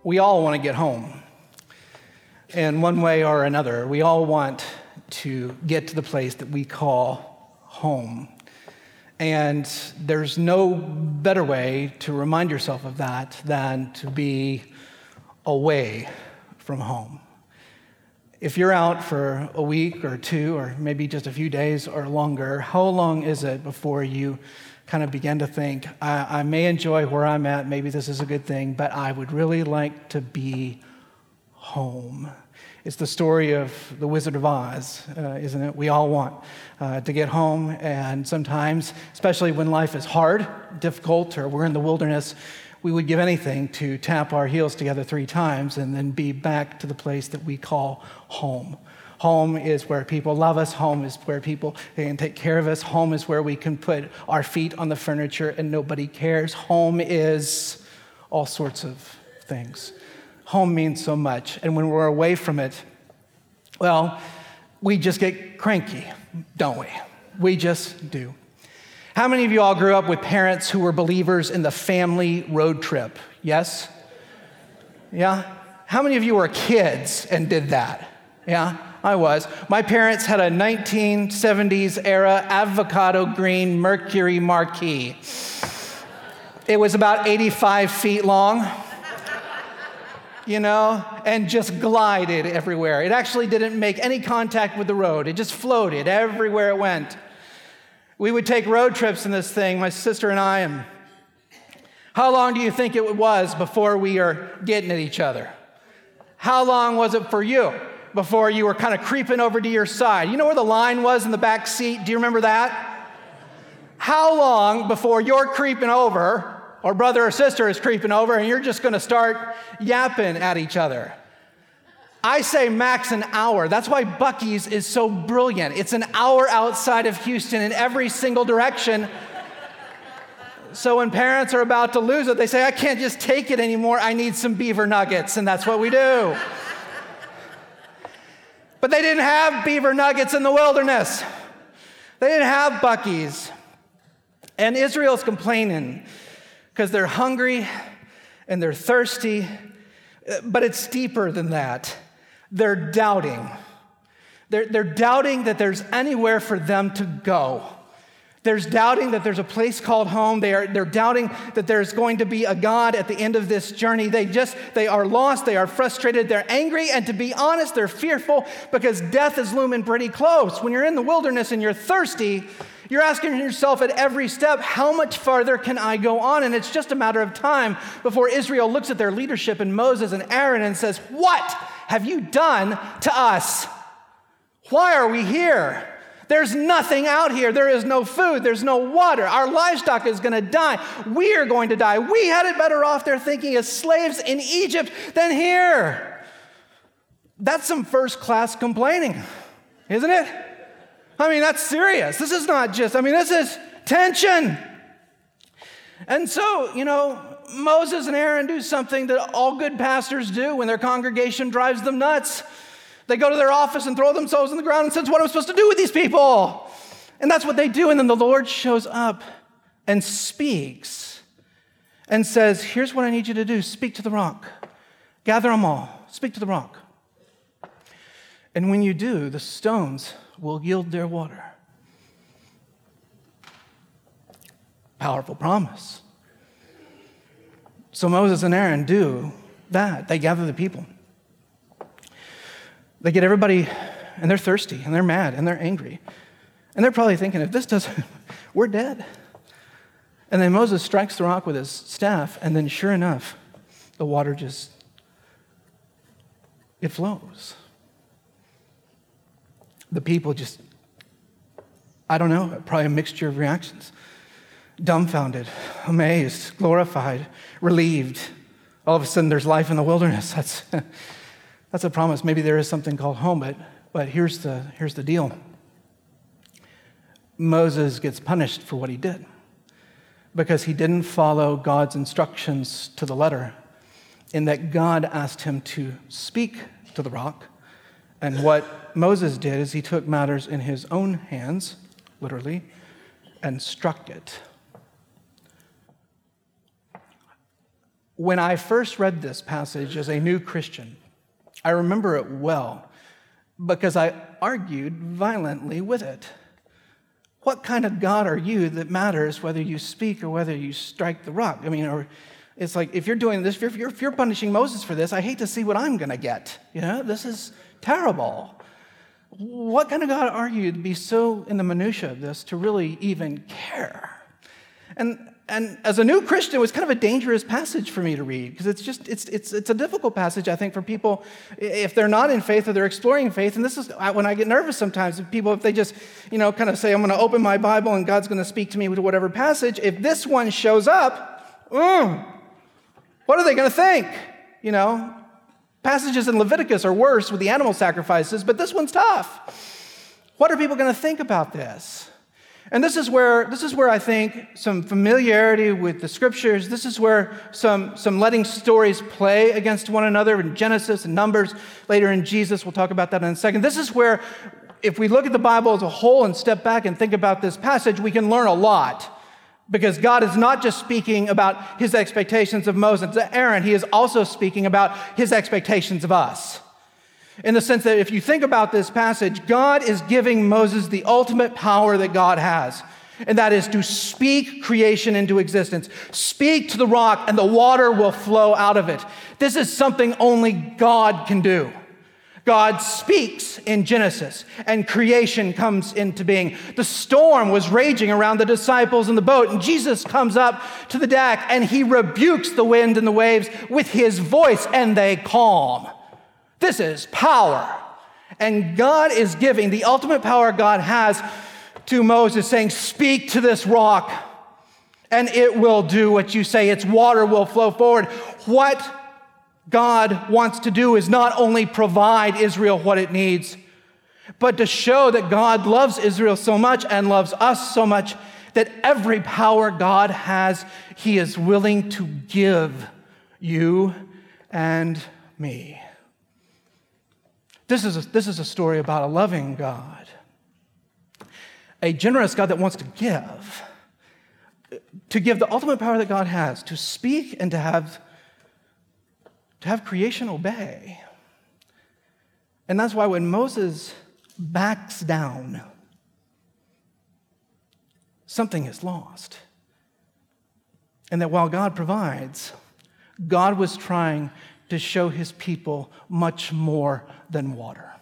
We all want to get home. In one way or another, we all want to get to the place that we call home. And there's no better way to remind yourself of that than to be away from home. If you're out for a week or two, or maybe just a few days or longer, how long is it before you kind of begin to think, I may enjoy where I'm at, maybe this is a good thing, but I would really like to be home? It's the story of the Wizard of Oz, isn't it? We all want to get home, and sometimes, especially when life is hard, difficult, or we're in the wilderness, we would give anything to tap our heels together 3 times and then be back to the place that we call home. Home is where people love us. Home is where people can take care of us. Home is where we can put our feet on the furniture and nobody cares. Home is all sorts of things. Home means so much. And when we're away from it, well, we just get cranky, don't we? We just do. How many of you all grew up with parents who were believers in the family road trip? Yes? Yeah? How many of you were kids and did that? Yeah? I was. My parents had a 1970s era avocado green Mercury Marquis. It was about 85 feet long, and just glided everywhere. It actually didn't make any contact with the road. It just floated everywhere it went. We would take road trips in this thing, my sister and I, and how long do you think it was before we are getting at each other? How long was it for you before you were kind of creeping over to your side? You know where the line was in the back seat? Do you remember that? How long before you're creeping over, or brother or sister is creeping over, and you're just going to start yapping at each other? I say max an hour. That's why Buc-ee's is so brilliant. It's an hour outside of Houston in every single direction. So when parents are about to lose it, they say, I can't just take it anymore. I need some beaver nuggets. And that's what we do. But they didn't have beaver nuggets in the wilderness. They didn't have Buc-ee's. And Israel's complaining because they're hungry and they're thirsty. But it's deeper than that. They're doubting. They're doubting that there's anywhere for them to go. There's doubting that there's a place called home. They're doubting that there's going to be a God at the end of this journey. They are lost. They are frustrated. They're angry. And to be honest, they're fearful because death is looming pretty close. When you're in the wilderness and you're thirsty, you're asking yourself at every step, how much farther can I go on? And it's just a matter of time before Israel looks at their leadership and Moses and Aaron and says, what have you done to us? Why are we here? There's nothing out here. There is no food. There's no water. Our livestock is going to die. We are going to die. We had it better off there thinking as slaves in Egypt than here. That's some first-class complaining, isn't it? I mean, that's serious. This is not just, this is tension. And so, Moses and Aaron do something that all good pastors do when their congregation drives them nuts. They go to their office and throw themselves on the ground and says, what am I supposed to do with these people? And that's what they do. And then the Lord shows up and speaks and says, here's what I need you to do. Speak to the rock. Gather them all. Speak to the rock. And when you do, the stones will yield their water. Powerful promise. So Moses and Aaron do that. They gather the people. They get everybody, and they're thirsty, and they're mad, and they're angry. And they're probably thinking, if this doesn't, we're dead. And then Moses strikes the rock with his staff, and then sure enough, the water it flows. The people just, I don't know, probably a mixture of reactions. Dumbfounded, amazed, glorified, relieved. All of a sudden, there's life in the wilderness. That's a promise. Maybe there is something called home, but here's the deal. Moses gets punished for what he did because he didn't follow God's instructions to the letter, in that God asked him to speak to the rock. And what Moses did is he took matters in his own hands, literally, and struck it. When I first read this passage as a new Christian, I remember it well because I argued violently with it. What kind of God are you that matters whether you speak or whether you strike the rock? I mean, or it's like, if you're doing this, if you're punishing Moses for this, I hate to see what I'm going to get. This is terrible. What kind of God are you to be so in the minutia of this to really even care? And as a new Christian, it was kind of a dangerous passage for me to read because it's a difficult passage, I think, for people if they're not in faith or they're exploring faith. And this is when I get nervous sometimes. If they just, kind of say, I'm going to open my Bible and God's going to speak to me with whatever passage. If this one shows up, what are they going to think? Passages in Leviticus are worse with the animal sacrifices, but this one's tough. What are people going to think about this? And this is where I think some familiarity with the scriptures, this is where some letting stories play against one another in Genesis and Numbers, later in Jesus, we'll talk about that in a second. This is where, if we look at the Bible as a whole and step back and think about this passage, we can learn a lot. Because God is not just speaking about his expectations of Moses and Aaron, he is also speaking about his expectations of us. In the sense that if you think about this passage, God is giving Moses the ultimate power that God has, and that is to speak creation into existence. Speak to the rock, and the water will flow out of it. This is something only God can do. God speaks in Genesis, and creation comes into being. The storm was raging around the disciples in the boat, and Jesus comes up to the deck, and he rebukes the wind and the waves with his voice, and they calm. This is power. And God is giving the ultimate power God has to Moses, saying, speak to this rock, and it will do what you say. Its water will flow forward. What God wants to do is not only provide Israel what it needs, but to show that God loves Israel so much and loves us so much that every power God has, he is willing to give you and me. This is a story about a loving God, a generous God that wants to give the ultimate power that God has, to speak and to have creation obey. And that's why when Moses backs down, something is lost. And that while God provides, God was trying to show his people much more than water.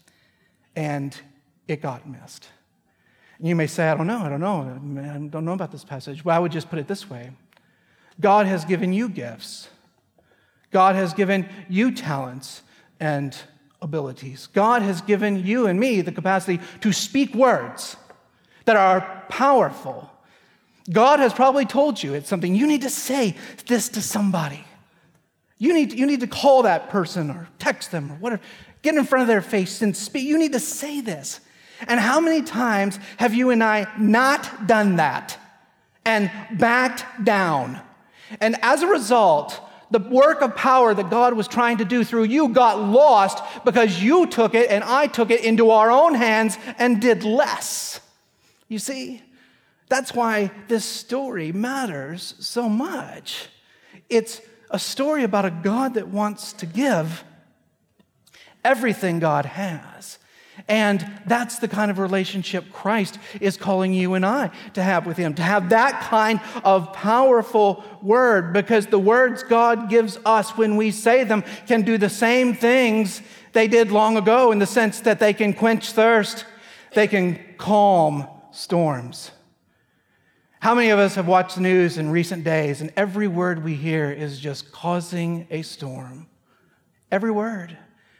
And it got missed. And you may say, I don't know about this passage. Well, I would just put it this way. God has given you gifts. God has given you talents and abilities. God has given you and me the capacity to speak words that are powerful. God has probably told you it's something you need to say this to somebody. You need to call that person or text them or whatever. Get in front of their face and speak. You need to say this. And how many times have you and I not done that and backed down? And as a result, the work of power that God was trying to do through you got lost because you took it and I took it into our own hands and did less. You see, that's why this story matters so much. It's a story about a God that wants to give everything God has. And that's the kind of relationship Christ is calling you and I to have with him, to have that kind of powerful word, because the words God gives us when we say them can do the same things they did long ago, in the sense that they can quench thirst, they can calm storms. How many of us have watched the news in recent days, and every word we hear is just causing a storm? Every word.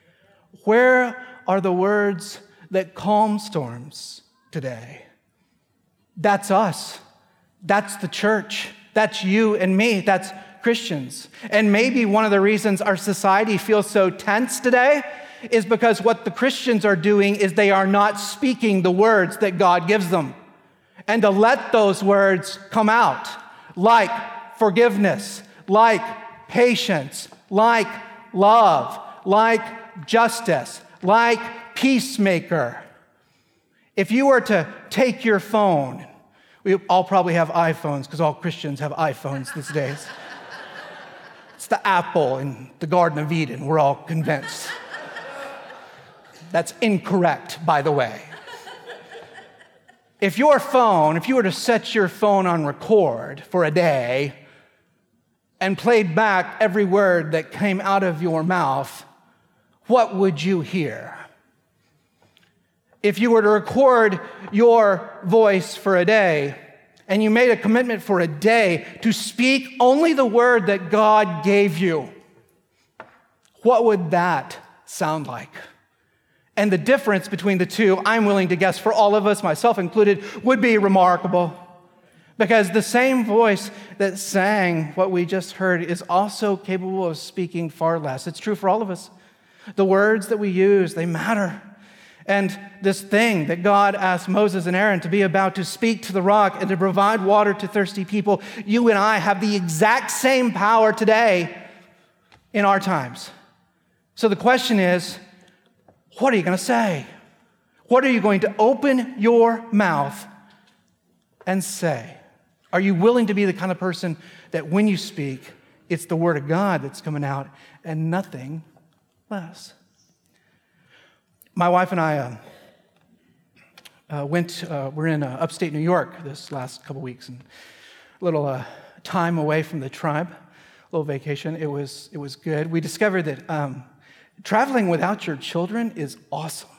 Where are the words that calm storms today? That's us. That's the church. That's you and me. That's Christians. And maybe one of the reasons our society feels so tense today is because what the Christians are doing is they are not speaking the words that God gives them. And to let those words come out, like forgiveness, like patience, like love, like justice, like peacemaker. If you were to take your phone, we all probably have iPhones because all Christians have iPhones these days. the apple in the Garden of Eden. We're all convinced. That's incorrect, by the way. If you were to set your phone on record for a day and played back every word that came out of your mouth, what would you hear? If you were to record your voice for a day and you made a commitment for a day to speak only the word that God gave you, what would that sound like? And the difference between the two, I'm willing to guess for all of us, myself included, would be remarkable. Because the same voice that sang what we just heard is also capable of speaking far less. It's true for all of us. The words that we use, they matter. And this thing that God asked Moses and Aaron to be about, to speak to the rock and to provide water to thirsty people, you and I have the exact same power today in our times. So the question is, what are you going to say? What are you going to open your mouth and say? Are you willing to be the kind of person that when you speak, it's the word of God that's coming out and nothing less? My wife and I we're in upstate New York this last couple weeks, and a little time away from the tribe, a little vacation. It was good. We discovered that traveling without your children is awesome.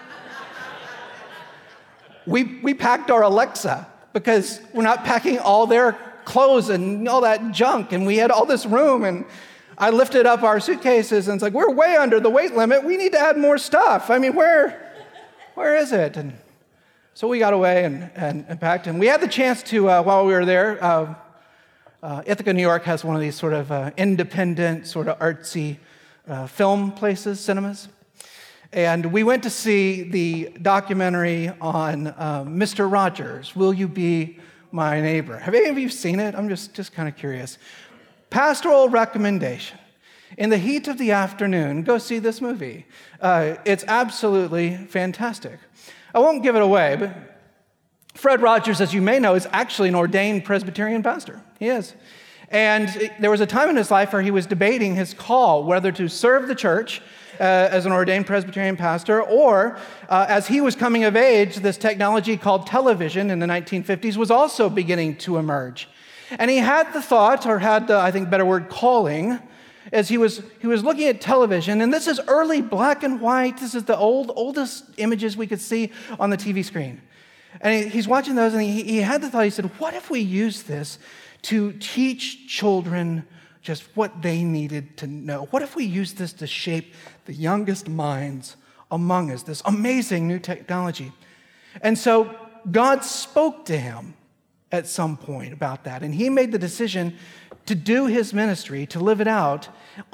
We packed our Alexa because we're not packing all their clothes and all that junk, and we had all this room, and I lifted up our suitcases, and it's like, we're way under the weight limit. We need to add more stuff. I mean, where is it? And so we got away and packed, and we had the chance to, while we were there, Ithaca, New York has one of these sort of independent, sort of artsy film places, cinemas. And we went to see the documentary on Mr. Rogers, Will You Be My Neighbor? Have any of you seen it? I'm just kind of curious. Pastoral recommendation. In the heat of the afternoon, go see this movie. It's absolutely fantastic. I won't give it away, but Fred Rogers, as you may know, is actually an ordained Presbyterian pastor. He is. And there was a time in his life where he was debating his call, whether to serve the church as an ordained Presbyterian pastor, or as he was coming of age, this technology called television in the 1950s was also beginning to emerge. And he had the thought, or had the, I think, better word, calling, as he was looking at television, and this is early black and white. This is the oldest images we could see on the TV screen. And he's watching those, and he had the thought, he said, what if we use this to teach children just what they needed to know? What if we use this to shape the youngest minds among us, this amazing new technology? And so God spoke to him at some point about that, and he made the decision to do his ministry, to live it out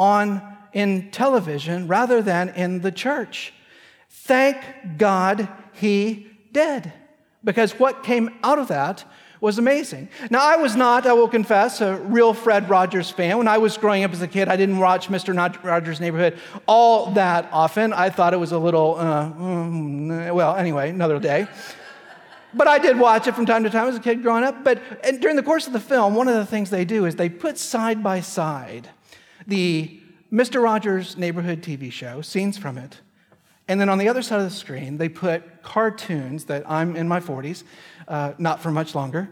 in television rather than in the church. Thank God he did, because what came out of that was amazing. Now, I was not, I will confess, a real Fred Rogers fan. When I was growing up as a kid, I didn't watch Mr. Rogers' Neighborhood all that often. I thought it was a little, well, anyway, another day. But I did watch it from time to time as a kid growing up. And during the course of the film, one of the things they do is they put side by side the Mr. Rogers' Neighborhood TV show, scenes from it, and then on the other side of the screen, they put cartoons that I'm in my 40s, not for much longer.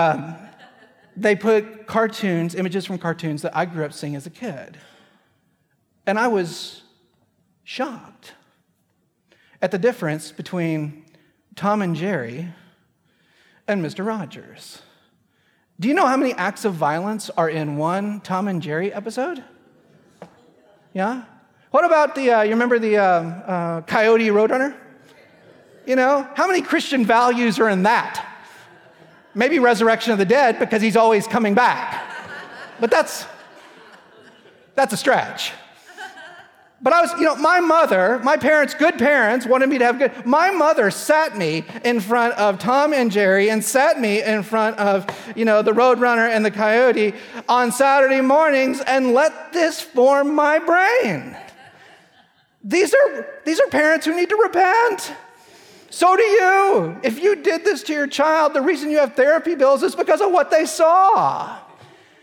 They put cartoons, images from cartoons that I grew up seeing as a kid. And I was shocked at the difference between Tom and Jerry and Mr. Rogers. Do you know how many acts of violence are in one Tom and Jerry episode? Yeah? What about you remember the Coyote Roadrunner? You know, how many Christian values are in that? Maybe resurrection of the dead because he's always coming back. But that's a stretch. But my parents, good parents, wanted me to have good. My mother sat me in front of Tom and Jerry and sat me in front of, the Roadrunner and the Coyote on Saturday mornings and let this form my brain. These are parents who need to repent. So do you. If you did this to your child, the reason you have therapy bills is because of what they saw.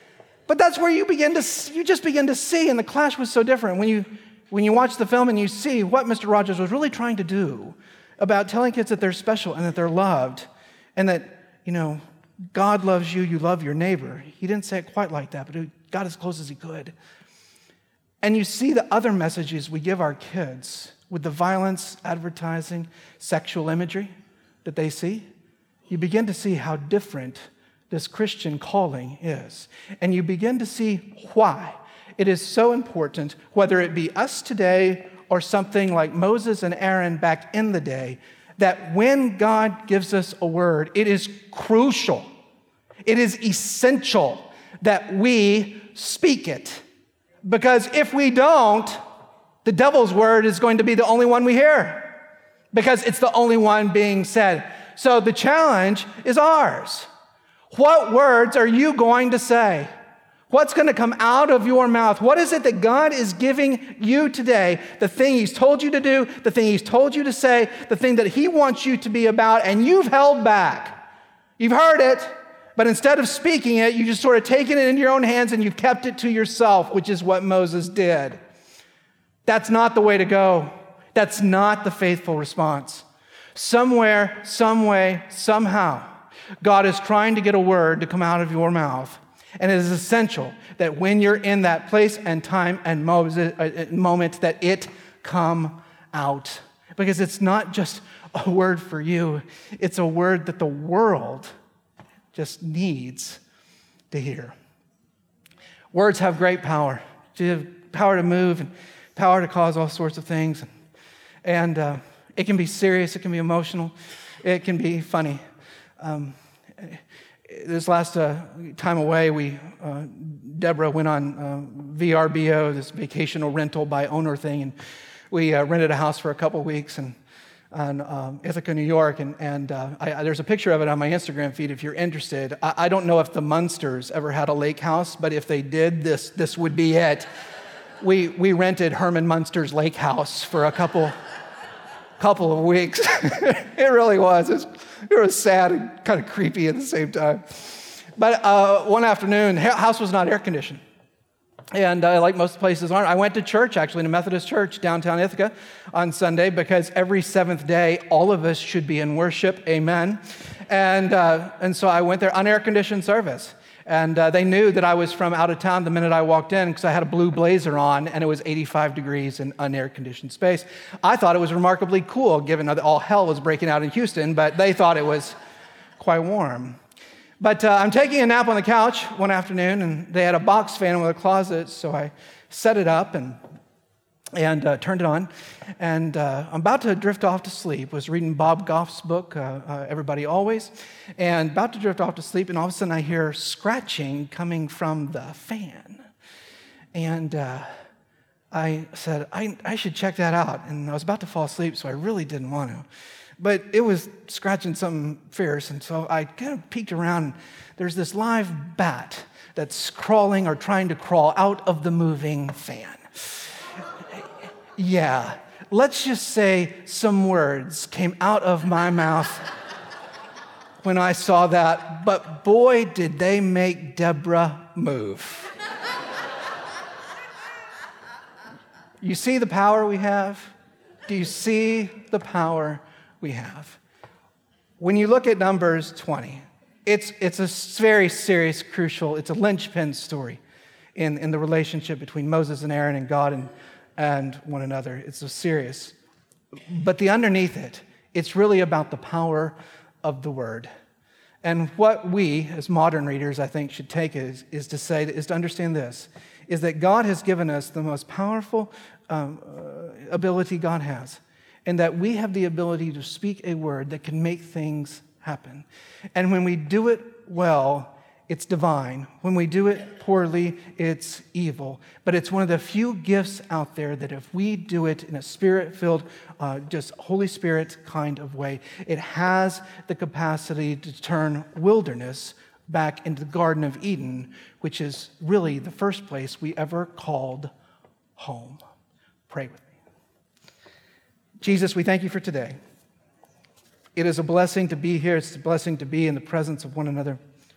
But that's where you just begin to see, and The Clash was so different. When you watch the film and you see what Mr. Rogers was really trying to do about telling kids that they're special and that they're loved and that, God loves you, you love your neighbor. He didn't say it quite like that, but he got as close as he could. And you see the other messages we give our kids with the violence, advertising, sexual imagery that they see. You begin to see how different this Christian calling is. And you begin to see why it is so important, whether it be us today or something like Moses and Aaron back in the day, that when God gives us a word, it is crucial, it is essential that we speak it. Because if we don't, the devil's word is going to be the only one we hear, because it's the only one being said. So the challenge is ours. What words are you going to say? What's going to come out of your mouth? What is it that God is giving you today? The thing He's told you to do, the thing He's told you to say, the thing that He wants you to be about, and you've held back. You've heard it, but instead of speaking it, you just sort of taken it into your own hands and you've kept it to yourself, which is what Moses did. That's not the way to go. That's not the faithful response. Somewhere, some way, somehow, God is trying to get a word to come out of your mouth. And it is essential that when you're in that place and time and moment that it come out. Because it's not just a word for you. It's a word that the world just needs to hear. Words have great power. They have power to move and power to cause all sorts of things. And it can be serious. It can be emotional. It can be funny. This last time away, Deborah went on VRBO, this vacational rental by owner thing, and we rented a house for a couple weeks in Ithaca, New York, and there's a picture of it on my Instagram feed if you're interested. I don't know if the Munsters ever had a lake house, but if they did, this would be it. We rented Herman Munster's lake house for a couple of weeks. It really was. It was sad and kind of creepy at the same time. But one afternoon, the house was not air conditioned. And like most places aren't, I went to church, actually, in a Methodist church downtown Ithaca on Sunday, because every seventh day, all of us should be in worship. Amen. And so I went there on air-conditioned service. And they knew that I was from out of town the minute I walked in, because I had a blue blazer on and it was 85 degrees in unair-conditioned space. I thought it was remarkably cool, given that all hell was breaking out in Houston, but they thought it was quite warm. But I'm taking a nap on the couch one afternoon, and they had a box fan in the closet, so I set it up and turned it on. And I'm about to drift off to sleep. Was reading Bob Goff's book, Everybody Always, and about to drift off to sleep, and all of a sudden I hear scratching coming from the fan. And I said, I should check that out. And I was about to fall asleep, so I really didn't want to. But it was scratching something fierce, and so I kind of peeked around, and there's this live bat that's crawling or trying to crawl out of the moving fan. Yeah, let's just say some words came out of my mouth when I saw that, but boy, did they make Deborah move. You see the power we have? Do you see the power we have? When you look at Numbers 20, it's a very serious, crucial, it's a linchpin story in the relationship between Moses and Aaron and God and one another. It's so serious. But the underneath it, it's really about the power of the word. And what we, as modern readers, I think, should take is to understand this, is that God has given us the most powerful ability God has, and that we have the ability to speak a word that can make things happen. And when we do it well, it's divine. When we do it poorly, it's evil. But it's one of the few gifts out there that if we do it in a spirit-filled, just Holy Spirit kind of way, it has the capacity to turn wilderness back into the Garden of Eden, which is really the first place we ever called home. Pray with me. Jesus, we thank you for today. It is a blessing to be here. It's a blessing to be in the presence of one another.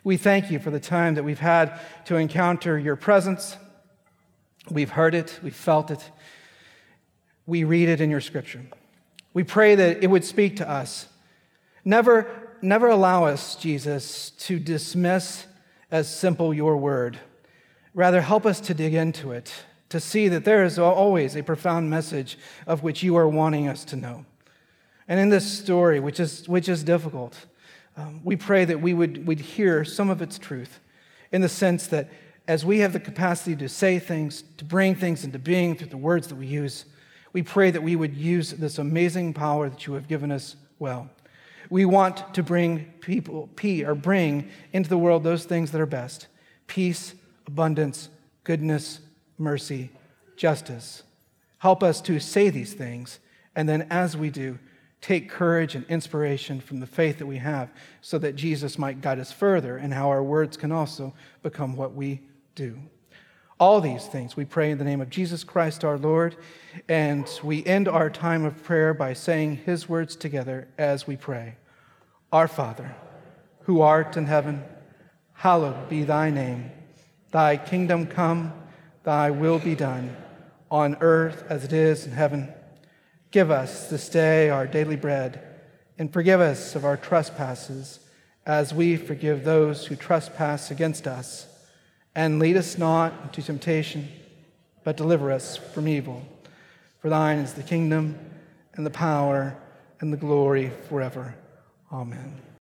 We thank you for the time that we've had to encounter your presence. We've heard it, we've felt it. We read it in your scripture. We pray that it would speak to us. Never allow us, Jesus, to dismiss as simple your word. Rather, help us to dig into it, to see that there is always a profound message of which you are wanting us to know. And in this story, which is difficult, we pray that we'd hear some of its truth, in the sense that as we have the capacity to say things, to bring things into being through the words that we use, we pray that we would use this amazing power that you have given us well. We want to bring into the world those things that are best: peace, abundance, goodness, mercy, justice. Help us to say these things, and then as we do, take courage and inspiration from the faith that we have, so that Jesus might guide us further and how our words can also become what we do. All these things we pray in the name of Jesus Christ our Lord, and we end our time of prayer by saying his words together as we pray. Our Father, who art in heaven, hallowed be thy name. Thy kingdom come, thy will be done, on earth as it is in heaven. Give us this day our daily bread, and forgive us of our trespasses, as we forgive those who trespass against us. And lead us not into temptation, but deliver us from evil. For thine is the kingdom, and the power, and the glory forever. Amen.